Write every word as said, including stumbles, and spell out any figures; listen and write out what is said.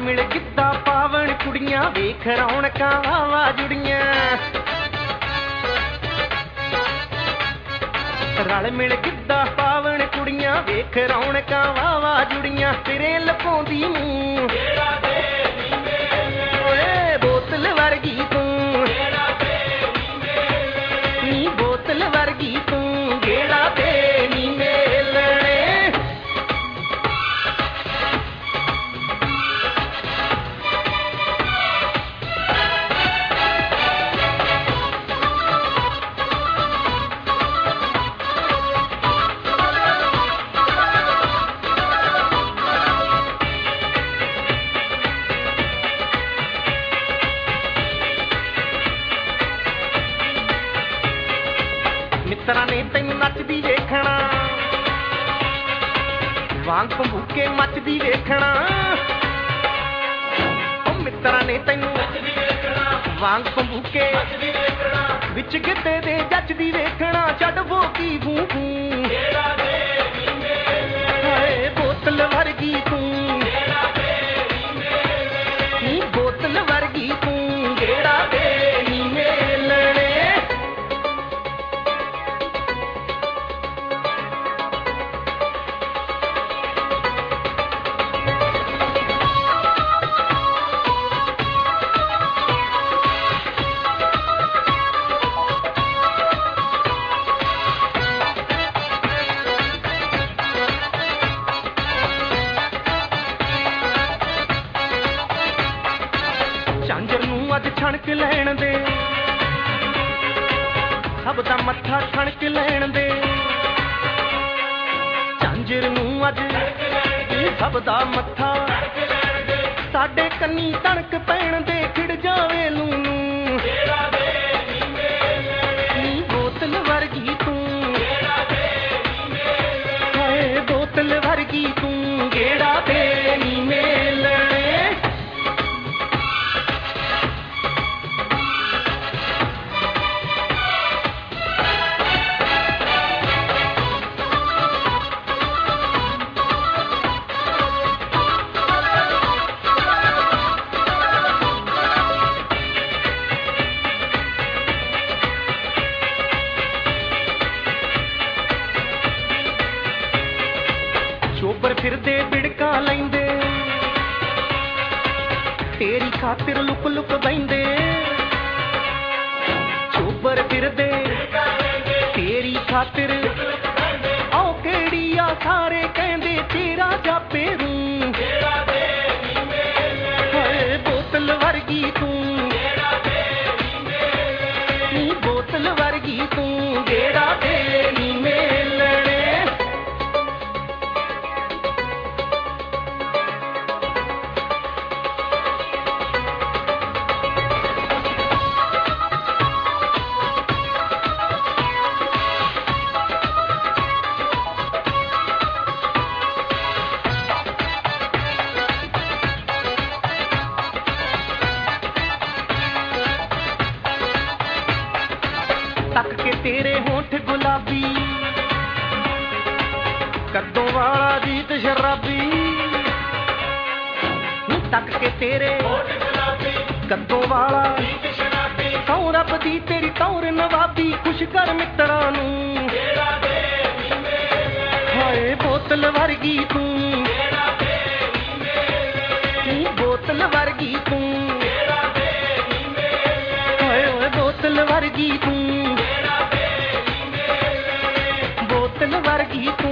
मिल गिद्धा पावन कुड़ियां वेख रौनकां वावा जुड़ियां रल मिल गिद्धा पावन कुड़ियां वेख रौनकां वावा जुड़ियां तेरे लपौंदी मूं ओए बोतल वर्गी तूं नी बोतल वर्गी तूं गेड़ा दे नी मेलणे मित्रा ने तैनू नचदी वेखना वांग भूके मचदी वेखना ओ मित्रा ने तैनू वांग भूके विच गिद्धे दे जचदी वेखना छड्ड बोकी भू भू हाय बोतल वर्गी तूं नी बोतल वर्गी तूं गेड़ा दे नी मेलणे झांझर नूं अज छणक लैण दे सब दा मत्था ठणक लैण दे झांझर नूं अज सब दा मत्था साडे कन्नी तणक पैण दे खिड़ जावे लूं नूं नी बोतल वर्गी तूं हाय बोतल वर्गी तूं गेड़ा दे नी मेलणे चोबर फिरदे बिड़का लैंदे तेरी खातिर लुक लुक बैंदे चोबर फिरदे तेरी खातिर औ केड़ी आ सारे कहंदे तेरा जापे रूं हाय बोतल वर्गी तूं नी बोतल वर्गी तूं गेड़ा दे नी मेलणे तक के तेरे होंठ गुलाबी कद्दों वाला जीत शराबी तक के तेरे कद्दों वाला सौ रब दी तेरी तौर नवाबी खुश कर मित्रा नूं हाय बोतल वर्गी तूं बोतल वर्गी तूं हाय बोतल वर्गी तूं बोतल वर्गी तूं